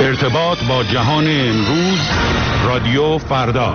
ارتباط با جهان امروز، رادیو فردا.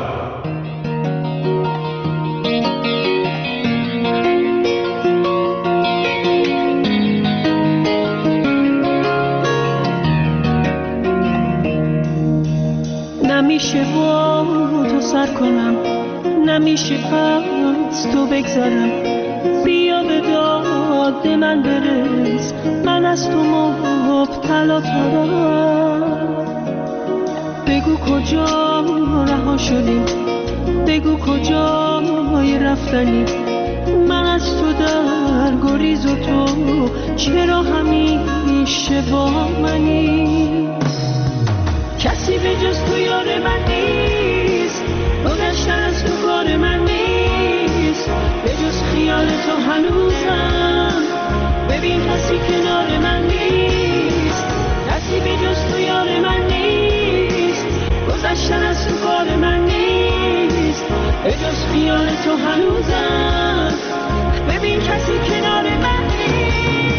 نمیشه با تو سر کنم، نمیشه از تو بگذرم، بیا به داد من برس، من از تو مبتلا ترم. بگو کجا رها شدی، بگو کجای رفتنی، من از تو در گریز و تو چرا همیشه با منی؟ کسی به جز تو یار من نیست، گذشتن از تو کار من نیست، به جز خیال تو هنوزم ببین کسی کنار من نیست، کسی به جز تو یار من نیست، گذشتن از تو کار من نیست، به جز خیال تو هنوزم ببین کسی کنار من نیست.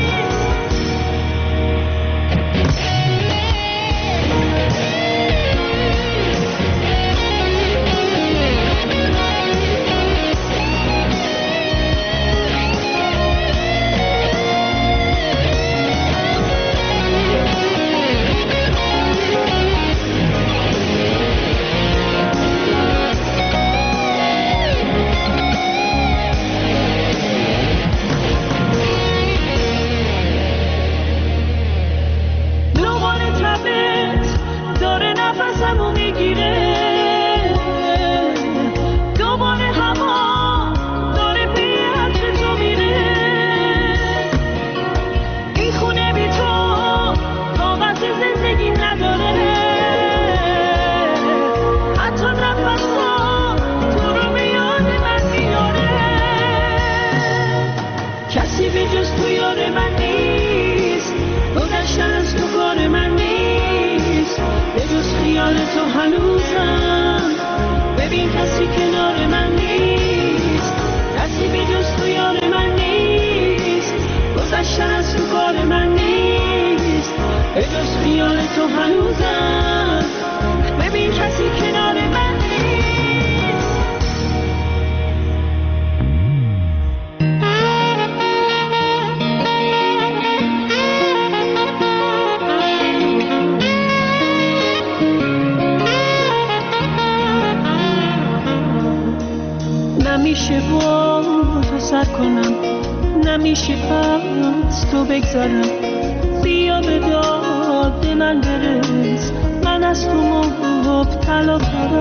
نمیشه با تو سر کنم، نمیشه از تو بگذرم، بیا به داد من برس، من از تو مبتلا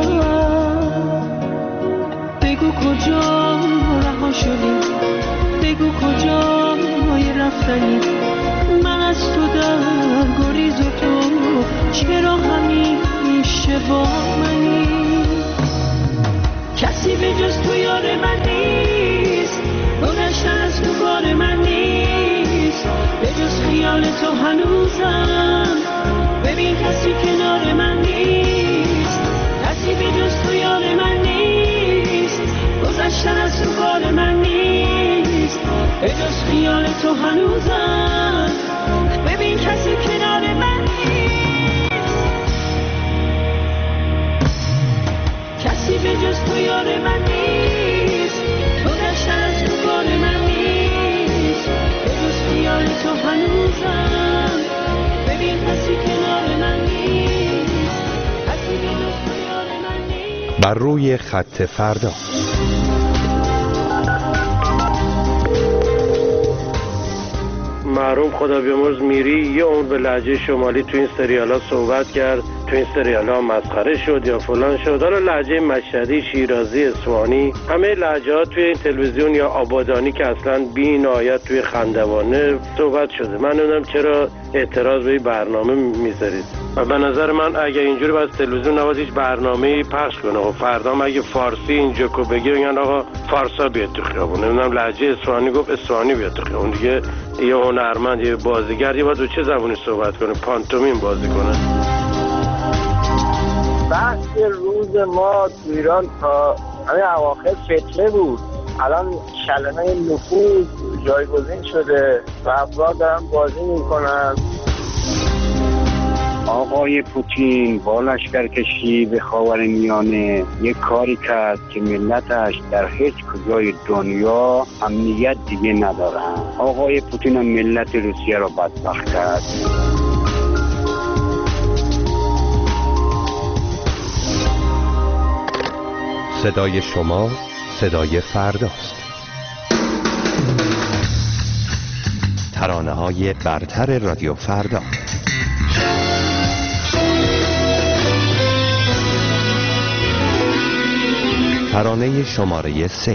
ترم. بگو کجا رها شدی، بگو کجای رفتنی، من از تو در گریز و تو چرا همیشه با منی؟ کسی به جز تو یار من نیست، گذشتن از تو کار من نیست، به جز خیال تو هنوزم ببین کسی کنار من نیست، کسی به جز تو یار من نیست، گذشتن از تو کار من نیست، به جز خیال تو هنوزم ببین کسی کنار من نیست، کسی به جز تو یار من نیست، گذشتن از تو کار من نیست، به جز خیال تو هنوزم ببین کسی کنار من نیست، کسی به جز تو یار من نیست. بر روی خط فردا. محروم خدا بیامرز میری یه عمر به لهجه شمالی تو این سریالا صحبت کرد، تو این سریالا مسخره شد یا فلان شد. حالا لهجه مشهدی، شیرازی، اصفهانی، همه لهجه‌ها توی این تلویزیون یا آبادانی که اصلا بی‌نهایت توی خندوانه صحبت شده. من نمیدونم چرا اعتراض به این برنامه میذارید. و به نظر من اگه اینجوری باید تلویزیون نباید هیچ برنامه‌ای پخش کنه. و فردا اگه فارسی اینجا کو بگه میگن آقا فارسا بیاد تو خیابون، نمیدونم لهجه اصفهانی گفت اصفهانی بیاد تو خیابون. دیگه یه هنرمند، یه بازیگر یه باید چه زبونی صحبت کنه؟ پانتومیم بازی کنه. بحث روز ما تو ایران تا همین اواخر فتنه بود، الان کلمه نفوذ جایگزین شده و افراد دارن بازی میکنن. آقای پوتین با لشکرکشی به خاورمیانه یک کاری کرد که ملتش در هیچ کجای دنیا امنیت دیگه ندارن. آقای پوتین هم ملت روسیه را بدبخت کرد. صدای شما صدای فرداست. ترانه‌های برتر رادیو فردا. ترانه شماره 3.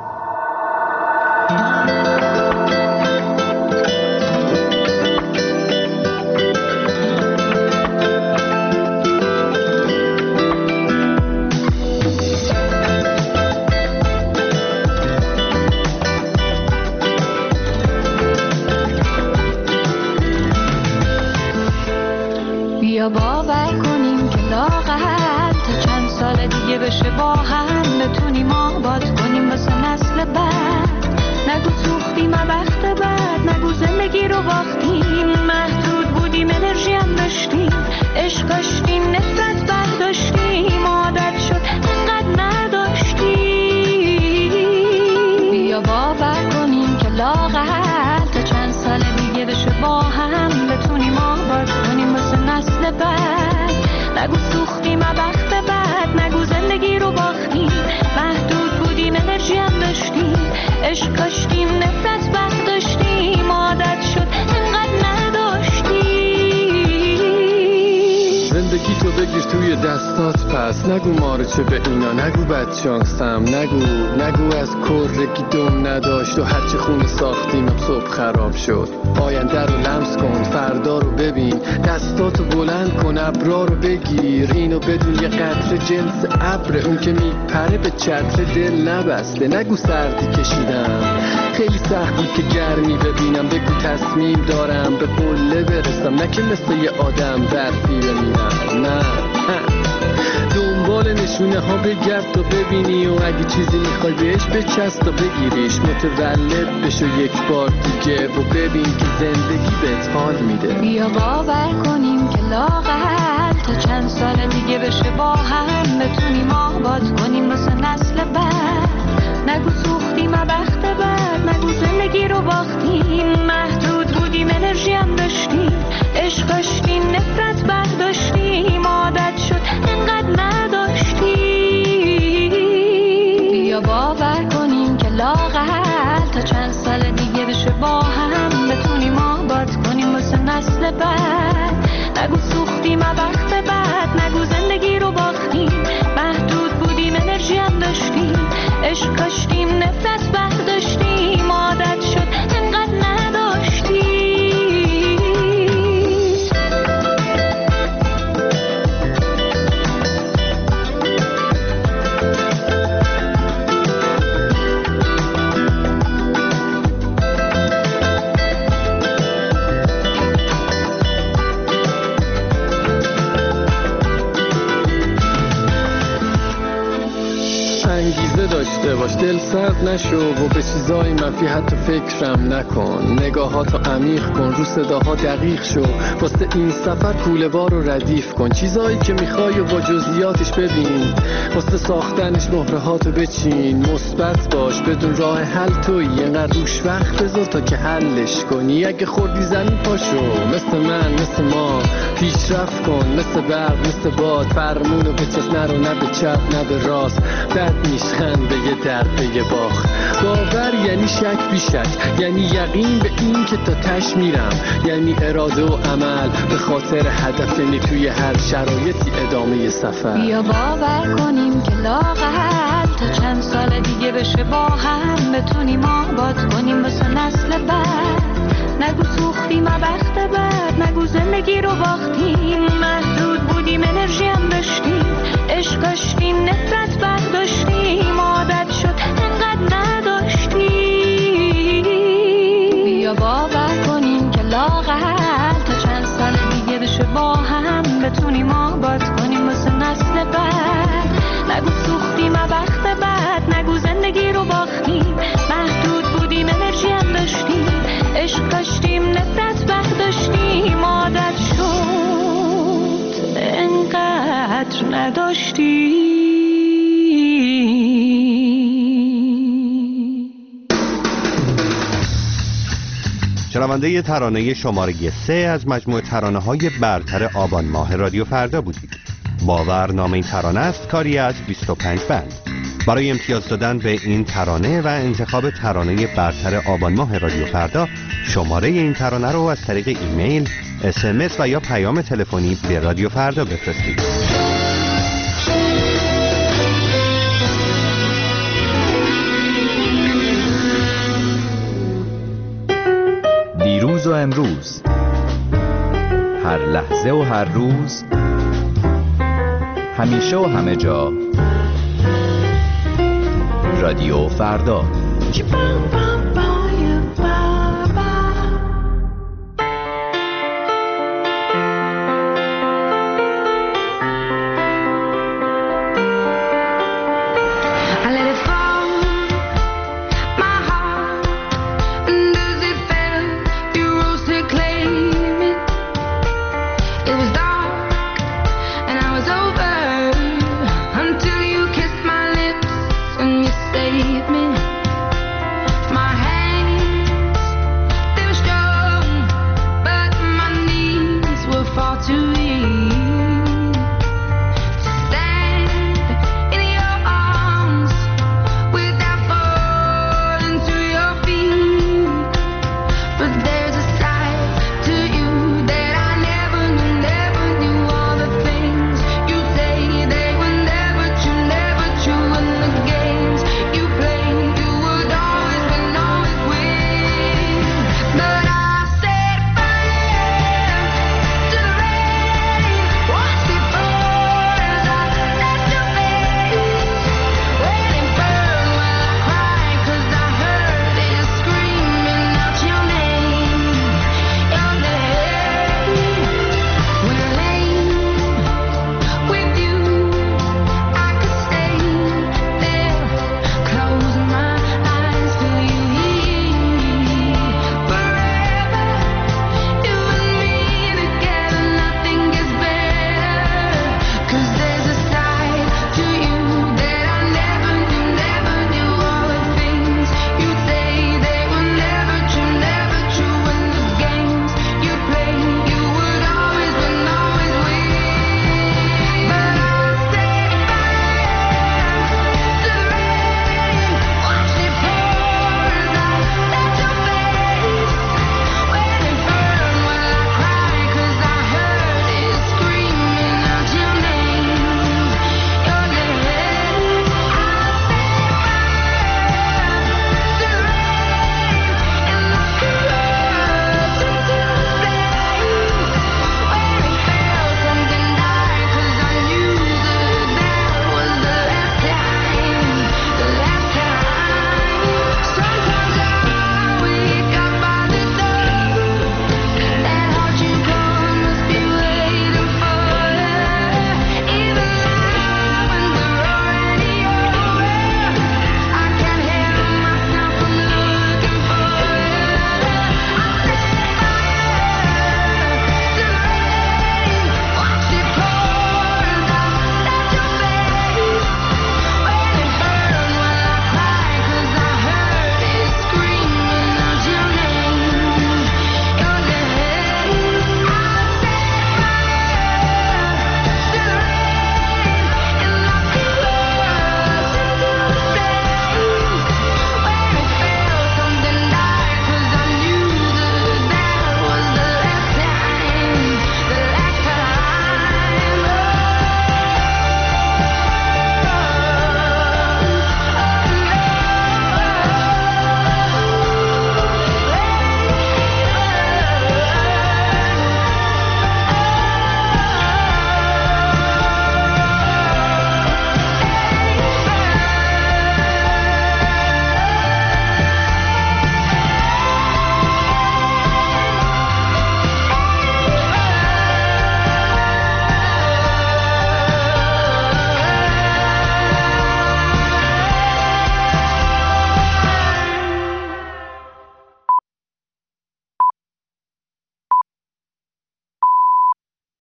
بیا باور کنیم که لااقل تا چند سال دیگه بشه با هم بتونیم آباد کنیم واسه نسل بعد. نگو سوختیم وقت بعد، نگو زندگی رو باختیم، محدود بودیم انرژی هم داشتیم، عشق داشتیم نفرت برداشتیم، عادت شد انقدر نداشتیم. بیا باور کنیم که لااقل تا چند سال دیگه بشه با هم بتونیم آباد کنیم واسه نسل بعد. نگو سوختیم وقت بعد، نگو زندگی رو باختیم، محدود بودیم انرژی هم داشتیم، عشق داشتیم نفرت برداشتیم، عادت شد انقدر نداشتیم. زندگی تو بگیر توی دستات پس، نگو ماره چه به اینا، نگو بدشانسم، نگو از کرگی دم نداشت و هرچی خونه ساختیم صبح خراب شد. آینده رو لمس کن، فردا رو ببین، دستاتو بلند کن، ابرا رو بگیر، اینو بدون یه قطره جنس ابر، اون که میپره به چتر دل نبسته. نگو سردی کشیدم، خیلی سخت بود که گرمی ببینم، بگو تصمیم دارم به قله برسم، نه که مثل یه آدم برفی ببینم. نه دنبال نشونه ها بگرد تا ببینی و اگه چیزی میخوای بهش بچست تا بگیریش، متولد بشو یک بار دیگه و ببین که زندگی بهت حال میده. بیا باور کنیم که لااقل تا چند سال دیگه بشه با هم بتونیم آباد کنیم واسه نسل بعد. نگو سوختیم وقت بعد، نگو زندگی رو باختیم، محدود بودیم انرژی هم داشتیم، عشق داشتیم نفرت برداشتیم، عادت شد انقدر نداشتیم. بیا باور کنیم که لااقل تا چند سال دیگه بشه با هم بتونیم آباد کنیم واسه نسل بعد. نگو سوختیم وقت بعد، نگو زندگی رو باختیم، محدود بودیم انرژی هم داشتیم، عشق داشتیم نفرت برداشتیم، عادت شد انقدر نداشتیم. انگیزه داشته باش، دل سرد نشو و به چیزای منفی حتی فکرم نکن، نگاهاتو عمیق کن، رو صداها دقیق شو، واسه این سفر کوله‌وار رو ردیف کن، چیزایی که میخوای و با جزئیاتش ببین، واسه ساختنش مهرهاتو بچین، مثبت باش بدون راه حل تویی، اینقدر روش وقت بذار تا که حلش کنی، اگه خوردی زمین پاشو، مثل من مثل ما پیشرفت کن، مثل برق مثل باد، فرمونو به چست نرو، نه به چپ نه به راست، بد میشخند به یه درد به یه باخت. باور یعنی شک بی شک، یعنی یقین به این که تا تش میرم، یعنی اراده و عمل به خاطر هدف، یعنی توی هر شرایطی ادامه سفر. بیا باور کنیم که لااقل تا چند سال دیگه بشه با هم بتونیم آباد کنیم واسه نسل بعد. نگو سوختیم وقت بعد، نگو زندگی رو باختیم، محدود بودیم انرژی هم داشتیم، عشق داشتیم نفرت برداشتیم، عادت شد انقدر نداشتیم. بیا باور کنیم که لااقل تا چند سال دیگه بشه با هم بتونیم آباد کنیم واسه نسل بعد. نگو سوختیم وقت بعد، نگو زندگی رو باختیم، محدود بودیم انرژی هم داشتیم، عشق داشتیم نفرت برداشتیم، عادت شد قدر نداشتی. شنونده ترانه شماره 3 از مجموعه ترانه‌های برتر آبان ماه رادیو فردا بودید. باور نام این ترانه است کاری از 25 بند. برای امتیاز دادن به این ترانه و انتخاب ترانه برتر آبان ماه رادیو فردا، شماره این ترانه رو از طریق ایمیل، SMS و یا پیام تلفنی به رادیو فردا بفرستید. دیروز و امروز، هر لحظه و هر روز، همیشه و همه جا، رادیو فردا. To